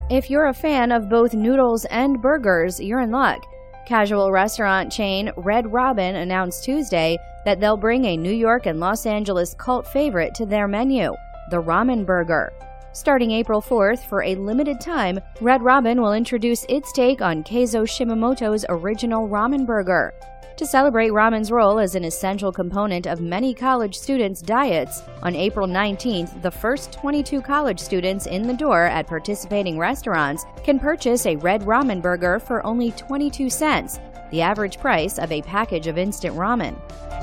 If you're a fan of both noodles and burgers, you're in luck. Casual restaurant chain Red Robin announced Tuesday that they'll bring a New York and Los Angeles cult favorite to their menu, the Ramen Burger. Starting April 4th, for a limited time, Red Robin will introduce its take on Keizo Shimamoto's original ramen burger. To celebrate ramen's role as an essential component of many college students' diets, on April 19th, the first 22 college students in the door at participating restaurants can purchase a Red Ramen Burger for only 22 cents, the average price of a package of instant ramen.